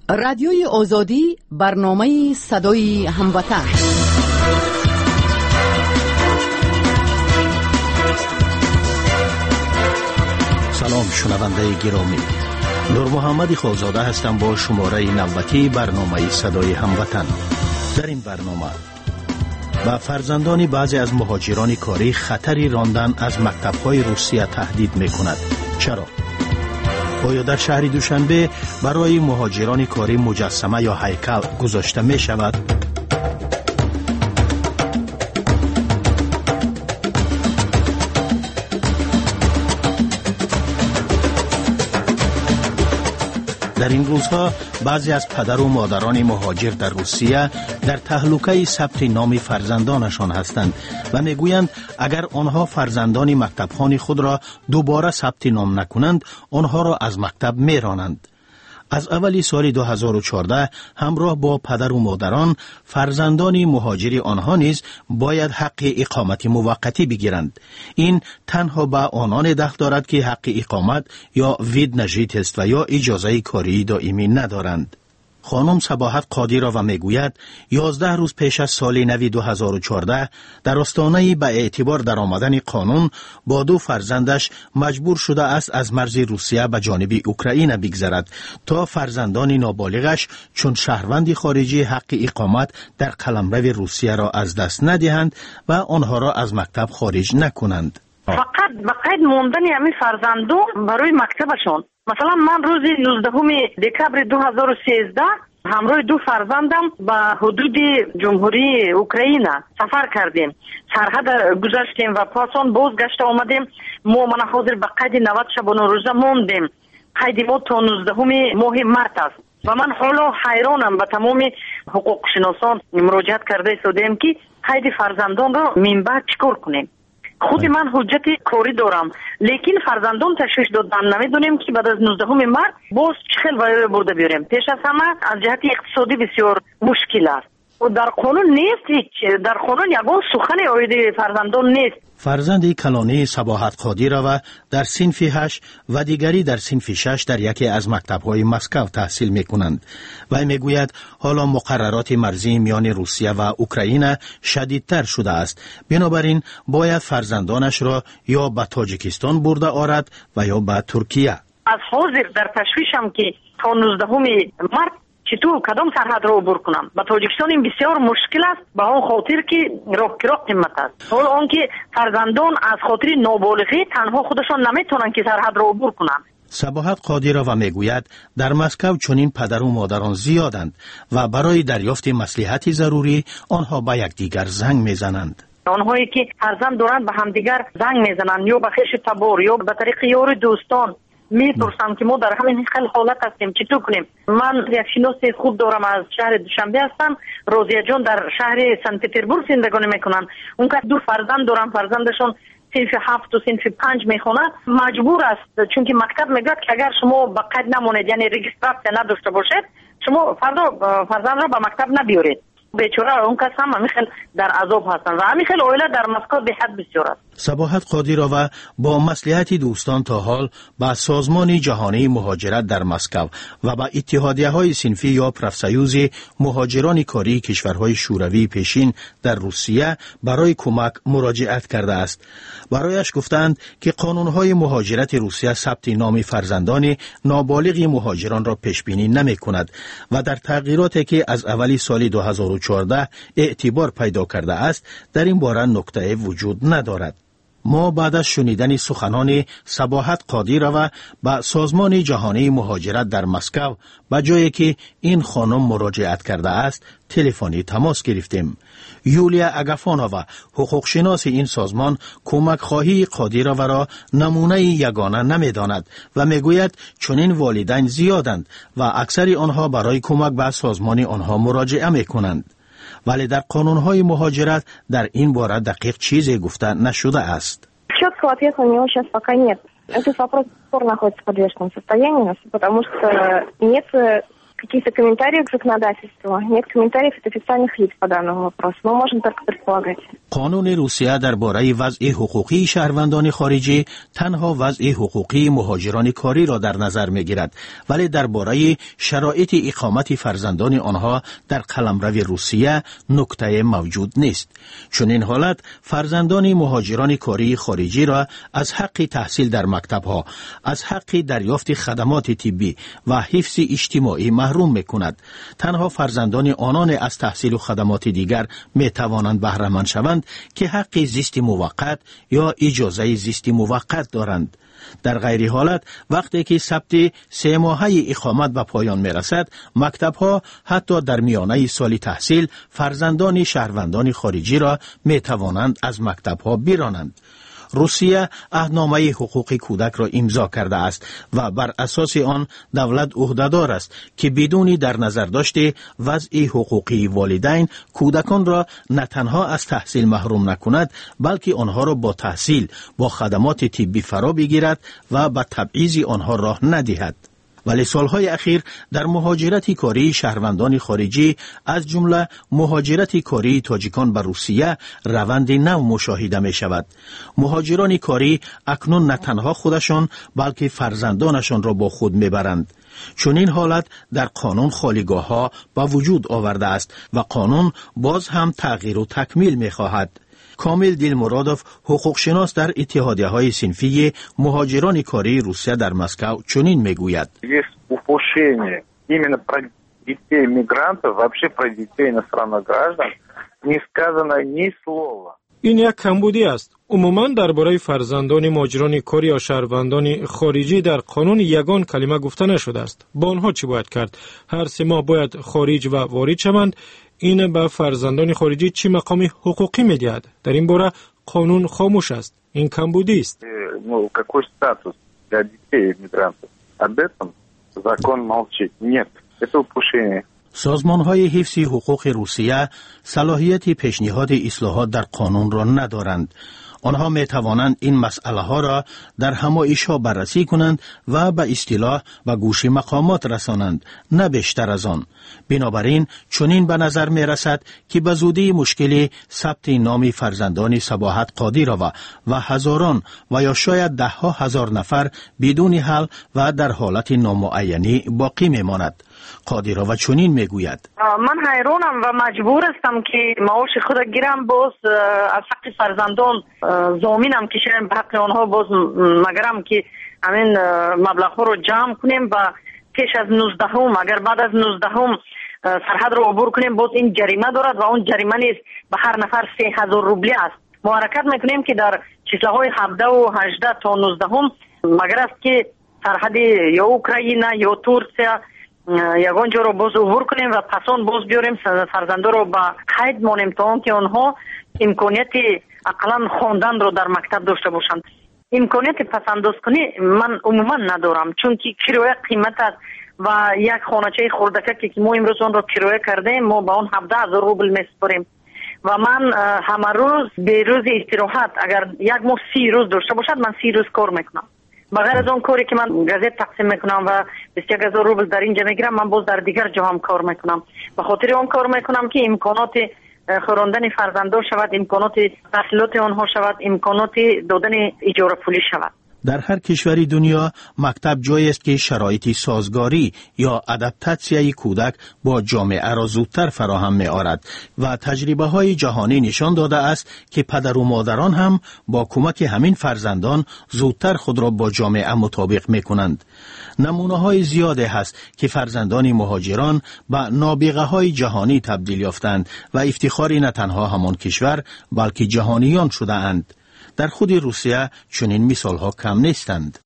رادیوی آزادی برنامه صدای هموطن. سلام شنونده گرامی، نور محمد خالزاده هستم با شماره 90 برنامه صدای هموطن. در این برنامه با فرزندان بعضی از مهاجران کاری خطری راندن از مکتب‌های روسیه تهدید می‌کند. چرا؟ آیا در شهر دوشنبه برای مهاجران کاری مجسمه یا هیکل گذاشته می شود؟ در این روزها بعضی از پدر و مادران مهاجر در روسیه در تهلکه ثبت نام فرزندانشان هستند و میگویند اگر آنها فرزندان مکتبخوان خود را دوباره ثبت نام نکنند آنها را از مکتب میرانند. از اولی سال 2014 همراه با پدر و مادران فرزندان مهاجر آنها نیز باید حق اقامت موقتی بگیرند. این تنها به آنان دخل دارد که حق اقامت یا وید نجیت است و یا اجازه کاری دائمی ندارند. خانم صباحت قادیرova میگوید 11 روز پیش از سال نو 2014 در آستانه به اعتبار در آمدن قانون با دو فرزندش مجبور شده است از مرز روسیه به جانب اوکراین بگذرد تا فرزندان نابالغش چون شهروند خارجی حق اقامت در قلمرو روسیه را از دست ندهند و آنها را از مکتب خارج نکنند. فقط بقید موندن همین فرزندان برای مکتبشون. مثلا من روز 19 دکبر 2013 همراه دو فرزندم به حدود جمهوری اوکراین سفر کردیم. سرحد گذشتیم و پاسون بازگشت آمدیم. من حاضر به قید 90 شبانه روزه موندیم. قید ما تا 19 ماه مارس است و من حالا حیرانم. به تمام حقوق شناسان مراجعت کرده شدیم که قید فرزندان را من بعد چیکار کنیم. خود من حجت کاری دارم لیکن فرزندان تشویش دادن نمیدونیم که بعد از 19 مارس باز چه خیلی وایه برده بیاریم. پیش از همه از جهت اقتصادی بسیار مشکل است و در قانون نیست. در قانون یگان سخن آید فرزندان نیست. فرزند کلانی صباحت قادیرova در صنف 8 و دیگری در صنف 6 در یکی از مکتب‌های مسکو تحصیل می‌کنند و میگوید حالا مقررات مرزی میان روسیه و اوکراین شدیدتر شده است، بنابراین باید فرزندانش را یا به تاجیکستان برده آرد و یا به ترکیه. از حاضر در تشویشم که تا 19 مارس چطور کدام سرحد را عبور کنم. با تاجیکستان این بسیار مشکل است به آن خاطر که راه قیمت است. حالا آنکه فرزندان از خاطر نابالغی تنها خودشان نمیتونن که سرحد را عبور کنند. صباحت قادیرova میگوید در مسکو چنین پدر و مادران زیادند و برای دریافت مصلحت ضروری آنها به یکدیگر زنگ میزنند. آنهایی که فرزند دارند به همدیگر زنگ میزنند یا به خویش تبار یا به طریق یار دوستان میپرسم که ما در همین خیلی حالت هستیم چطور کنیم. من یک شناس خوب دارم از شهر دوشنبه هستم. روزیه جان در شهر سنت پترزبورگ زندگانی میکنن. اون که دو فرزند دارن، فرزندشون صنف 7 و صنف 5 میخونه. مجبور است چون که مکتب میگه که اگر شما به قید نمونید یعنی رجیستراسیون نداشته باشید شما فرزند را به مکتب نبیارید. بیچاره اون کس هم همیخیل در عذاب هستن و همیخیل اویله در مسکو به حد بسیار است. صباحت قادیرova با مصلحت دوستان تا حال با سازمان جهانی مهاجرت در مسکو و با اتحادیه‌های صنفی یا پرافسایوز مهاجران کاری کشورهای شوروی پیشین در روسیه برای کمک مراجعت کرده است. برایش گفتند که قانون‌های مهاجرت روسیه ثبت نام فرزندان نابالغ مهاجران را پیش بینی نمی‌کند و در تغییراتی که از اولی سال 2014 اعتبار پیدا کرده است در این باره نکته وجود ندارد. ما بعد از شنیدن سخنان صباحت قادیرova به سازمان جهانی مهاجرت در مسکو به جایی که این خانم مراجعت کرده است تلفنی تماس گرفتیم. یولیا اگافانووا حقوقشناس این سازمان کمک خواهی قادیرova را نمونه یگانه نمیداند و میگوید چنین والدین زیادند و اکثر آنها برای کمک به سازمان آنها مراجعه میکنند. ولی در قانون‌های مهاجرت در این باره دقیق چیزی گفته نشده است. Четкого ответа у него сейчас пока нет. Этот вопрос до сих пор находится в подвешенном состоянии, потому что нет каких-то комментариев к законодательству. Нет комментариев от официальных лиц по данному вопросу. Мы можем только предполагать. قانون روسیه درباره وضع حقوقی شهروندان خارجی تنها وضع حقوقی مهاجران کاری را در نظر می‌گیرد، ولی درباره شرایط اقامت فرزندان آنها در قلمرو روسیه نکته موجود نیست. چون این حالت فرزندان مهاجران کاری خارجی را از حق تحصیل در مکتب‌ها، از حق دریافت خدمات طبی و حفظ اجتماعی محروم می‌کند. تنها فرزندان آنان از تحصیل و خدمات دیگر می‌توانند بهره مند شوند که حق زیست موقت یا اجازه زیست موقت دارند. در غیر حالت وقتی که ثبت 3 ماهه اقامت به پایان میرسد، مکتب‌ها حتی در میانه سال تحصیل فرزندان شهروندان خارجی را میتوانند از مکتب‌ها برانند. روسیه عهدنامه حقوق کودک را امضا کرده است و بر اساس آن دولت عهده‌دار است که بدون در نظر داشته وضع حقوقی والدین کودکان را نه تنها از تحصیل محروم نکند، بلکه آنها را با تحصیل با خدمات طبی فرا بگیرد و به تبعیض آنها راه ندهد. ولی سالهای اخیر در مهاجرت کاری شهروندان خارجی از جمله مهاجرت کاری تاجیکان به روسیه روند نو مشاهده می شود. مهاجران کاری اکنون نه تنها خودشان بلکه فرزندانشان را با خود می برند. چون این حالت در قانون خالیگاه ها به وجود آورده است و قانون باز هم تغییر و تکمیل می خواهد. کامل دیلمورادوف حقوقشناس در اتحادیه های صنفی مهاجران کاری روسیه در مسکو چنین میگوید: упущение именно про детей мигрантов, вообще про детей иностранных граждан, не сказано ни слова. این یک کمبودی است. عموماً درباره فرزندان مهاجران کاری یا شهروندان خارجی در قانون یگان کلمه گفته نشده است. با آنها چی باید کرد؟ هر 3 ماه باید خارج و وارد شوند. این به فرزندان خارجی چی مقام حقوقی میدهد؟ در این باره قانون خاموش است. این کمبودی است. Ну, какой статус для детей мигрантов? Об этом закон молчит. Нет, это упущение. سازمان‌های حفظ حقوق روسیه صلاحیت پیشنهاد اصلاحات در قانون را ندارند. آنها می توانند این مسئله ها را در همایش‌ها بررسی کنند و به اصطلاح به گوش مقامات رسانند، نه بیشتر از آن. بنابراین چنین به نظر می رسد که به زودی مشکل ثبت نام فرزندان صباحت قادیرووا و هزاران و یا شاید 10,000 نفر بدون حل و در حالت نامعینی باقی می ماند. قادیرووا چنین می گوید: من حیرانم و مجبور هستم که معاش خود گیرم، باز از حق فرزندان ضامینم که شدم به حق آنها، باز مگرم که همین مبلغ ها رو جمع کنیم و پیش از 19 اگر بعد از 19 سرحد رو عبور کنیم باز این جریمه دارد و اون جریمه نیست، به هر نفر 3,000 روبلی است. ما حرکت میکنیم که در چیزهای 17 و 18 تا 19 مگر است که سرحد یا اوکراین یا ترکیه یگان جا رو باز عبور کنیم و پسان باز بیاریم فرزنده رو به قید مانیم تا آنکه آنها امکانیت اقلا خواندن رو در مکتب داشته باشند. امکانیت پسنداز کنی من عموما ندارم، چون که کرایه قیمت است و یک خانچه خردکه که ما امروز آن رو کرایه کردیم ما با اون 17,000 روبل میسپاریم و من همه روز به روز استراحت اگر یک ماه 30 روز داشته باشد من 30 روز کار میکنم. بغیر از اون کاری که من گازت تقسیم میکنم و 21,000 روبل در اینجا میگیرم، من باز در دیگر جا هم کار میکنم. به خاطر اون کار میکنم که امکانات خواندن فرزندان شود، امکانات تحصیلات آنها شود، امکانات دادن اجاره پولی شود. در هر کشوری دنیا مکتب جایی است که شرایط سازگاری یا ادپتاسیای کودک با جامعه را زودتر فراهم می آورد و تجربه های جهانی نشان داده است که پدر و مادران هم با کمک همین فرزندان زودتر خود را با جامعه مطابق می کنند. نمونه های زیاده هست که فرزندان مهاجران به نابغه های جهانی تبدیل یافتند و افتخاری نه تنها همان کشور بلکه جهانیان شده اند. در خود روسیه چنین مثال ها کم نیستند.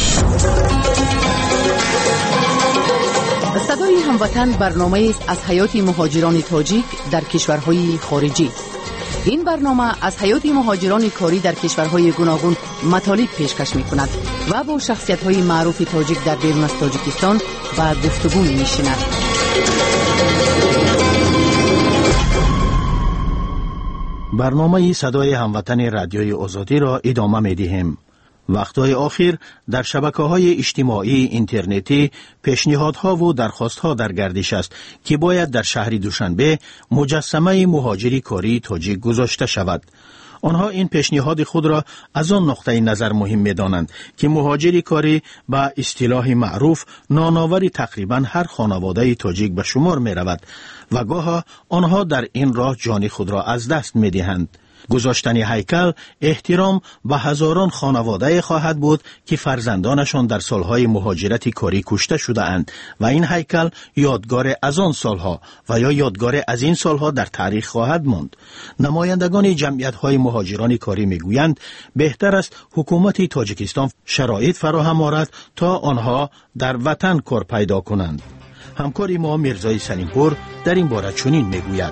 صدای هموطن برنامه است از حیات مهاجران تاجیک در کشورهای خارجی. این برنامه از حیات مهاجران کاری در کشورهای گوناگون مطالب پیشکش می کند و با شخصیت های معروف تاجیک در بیرون از تاجیکستان و گفتگو می نشیند. برنامه صدای هموطن رادیوی آزادی را ادامه می دهیم. وقتهای آخر در شبکه‌های اجتماعی اینترنتی پیشنهادها و درخواستها در گردش است که باید در شهر دوشنبه مجسمه مهاجری کاری تاجیک گذاشته شود. آنها این پیشنهاد خود را از آن نقطه نظر مهم می‌دانند که مهاجری کاری به اصطلاح معروف نانآور تقریباً هر خانواده تاجیک به شمار می‌رود و گاهی آنها در این راه جان خود را از دست می‌دهند. گذاشتن هیکل احترام به هزاران خانواده خواهد بود که فرزندانشان در سالهای مهاجرت کاری کشته شده اند و این هیکل یادگار از آن سالها و یا یادگار از این سالها در تاریخ خواهد ماند. نمایندگان جمعیت‌های مهاجران کاری میگویند بهتر است حکومت تاجیکستان شرایط فراهم آورد تا آنها در وطن کار پیدا کنند. همکار ما میرزای سلیمپور در این باره چنین میگوید.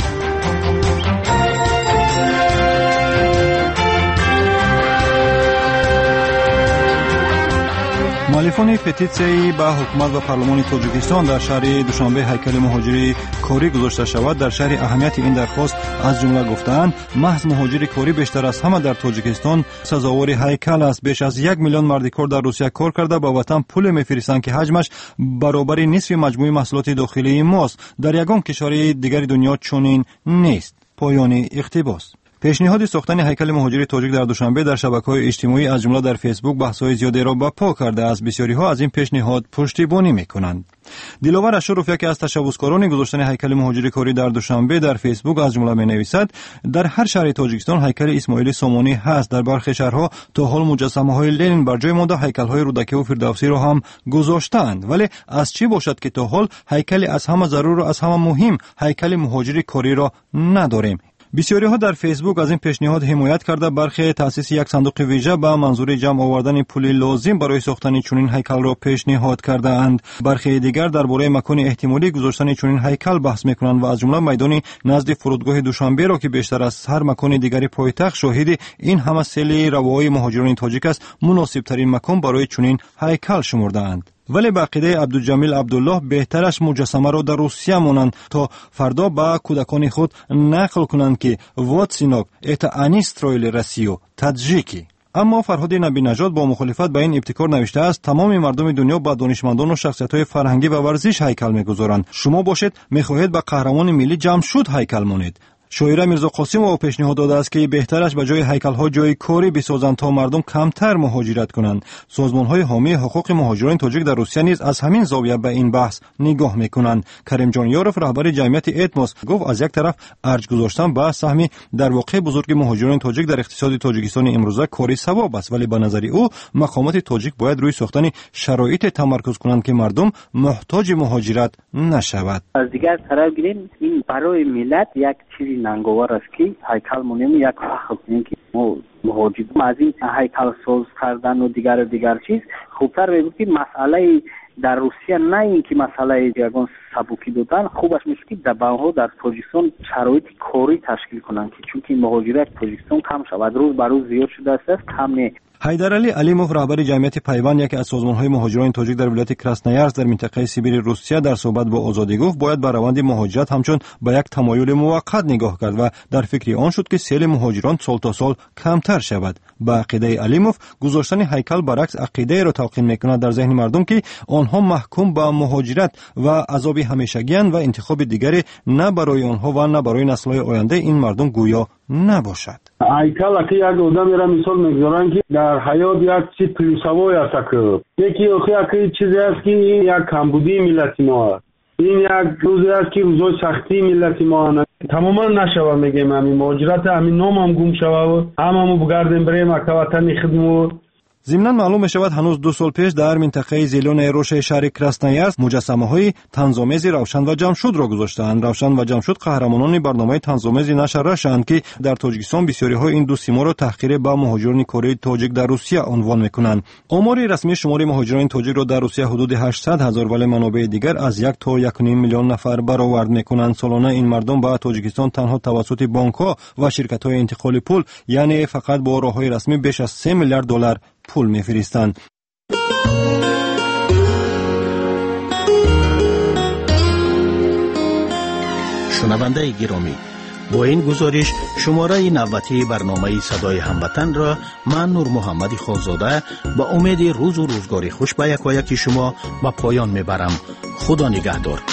مؤلفان پتیسیایی به حکومت و پارلمان تاجیکستان در شهر دوشنبه هیکل مهاجری کاری گذاشته شود در شهر اهمیت این درخواست از جمله گفتند محض مهاجری کاری بیشتر از همه در تاجیکستان سزاوار هیکل است. بیش از 1 میلیون مرد کار در روسیه کار کرده به وطن پول میفرستند که حجمش برابر نصف مجموع محصولات داخلی ماست. در یگان کشور دیگر دنیا چنین نیست. پایان اقتباس. پیشنهاد ساختن هیکل مهاجری تاجیک در دوشنبه در شبکه‌های اجتماعی از جمله در فیسبوک بحث‌های زیادی را برپا کرده است. بسیاری‌ها از این پیشنهاد پشتیبانی می‌کنند. دلاور اشرفی که از تشبثکاران گذاشتن هیکل مهاجری کاری در دوشنبه در فیسبوک از جمله می‌نویسد در هر شهر تاجیکستان هیکل اسماعیل سامانی هست. در برخی شهرها تا حال مجسمه‌های لنین بر جای مانده هیکل‌های رودکی و فردوسی را هم گذاشتند. ولی از چی باشد که تا حال هیکل از همه ضرور و از همه مهم هیکل مهاجری کاری را نداریم؟ بسیاری‌ها در فیسبوک از این پیشنهاد حمایت کرده برخی تأسیس یک صندوق ویژه به منظور جمع آوردن پول لازم برای ساختن چنین هیکل را پیشنهاد کرده اند. برخی دیگر درباره مکان احتمالی گذاشتن چنین هیکل بحث می‌کنند و از جمله میدان نزد فرودگاه دوشنبه را که بیشتر از هر مکان دیگری پایتخت شاهد این همه سیل روای مهاجران تاجیک است مناسب‌ترین مکان برای چنین هیکل شمرده‌اند. ولی به عقیده عبدالجمیل عبدالله بهترش مجسمه را در روسیه مانند تا فردا به کودکان خود نقل کنند که واتسینوک ایتا انیسترویل رسیو تاجیکی. اما فرهاد نبی نژاد با مخالفت به این ابتکار نوشته است تمام مردم دنیا با دانشمندان و شخصیت‌های فرهنگی و ورزش هیکل می‌گذارند. شما باشید می‌خواهید به قهرمان ملی جمشید هیکل مانید. شاعر میرزا قاسم‌آوا پیشنهاد داده است که بهترش به جای هیکل‌ها جای کاری بسازند تا مردم کمتر مهاجرت کنند. سازمان‌های حامی حقوق مهاجران تاجیک در روسیه نیز از همین زاویه به این بحث نگاه می‌کنند. کریم جان یاروف رهبر جمعیت اتموس گفت از یک طرف ارج گذاشتن به سهمی در واقع بزرگ مهاجران تاجیک در اقتصاد تاجیکستان امروزه کاری ثواب است، ولی به نظر او مقامات تاجیک باید روی ساختن شرایط تمرکز کنند که مردم محتاج مهاجرت نشود. از دیگر طرف گیریم این برای ملت یک چیزی ننگوار است که هیکل مونیم یک وقت کنیم که مهاجرت از این هیکل ساز کردن و دیگر چیز خوبتر بگوید که مسئله در روسیه نه این که مسئله یگان سبوکی دادن خوبش میشه که دباها در تاجیکستان شرایط کاری تشکیل کنند که چون که مهاجرت تاجیکستان کم شود روز به روز زیاد شده است کم نه. حیدرعلی علیموف رهبر جمعیت پیوند یکی از سازمان‌های مهاجران تاجیک در ولایت کراسنویارسک در منطقه سیبیر روسیه در صحبت با آزادی گفت باید به روند مهاجرت همچون به یک تمایل موقت نگاه کرد و در فکر آن شد که سیل مهاجران سال تا سال کمتر شود. با عقیده علیموف گذاشتن هیکل برعکس عقیده را تلقین می‌کند در ذهن مردم که آنها محکوم به مهاجرت و عذاب همیشگی و انتخاب دیگری نه برای آنها و نه برای نسل‌های آینده این مردم گویا نباشد. هیکل که یک آدمی را مثال می‌گذارند که در حیات یک چیز پلیسوای است که یکی آخه چیزی است که این یک کمبودی ملت ما است. این یک روزی است که روزای سختی ملت ما است. تماما نشود میگیم همین مهاجرت همین نام هم گم شود هممون بگردیم بریم وطن خدمت. ضمناً معلوم می شود هنوز 2 سال پیش در منطقه زیلون روش شهر کراسنویارسک مجسمه‌های طنزآمیز روشن و جمشید را گذاشتند. روشن و جمشید قهرمانان برنامه طنزآمیز نشر راشند که در تاجیکستان بسیاری‌های این دو سیما را تحقیر به مهاجران کره تاجیک در روسیه عنوان می‌کنند. آمار رسمی شمار مهاجران تاجیک را در روسیه حدود 800,000 ولی منابع دیگر از 1 تا 1.5 میلیون نفر برآورد می‌کنند. سالانه این مردم به تاجیکستان تنها توسط بانک‌ها و شرکت‌های انتقال پول یعنی فقط با راه‌های رسمی بیش از 3 میلیارد دلار پول می‌فرستند. شنونده گرامی، با این گزارش شماره نوبتی برنامه صدای هموطن را من نور محمد خالزاده با امید روز و روزگاری خوش به یکایک شما به پایان میبرم. خدا نگهدار.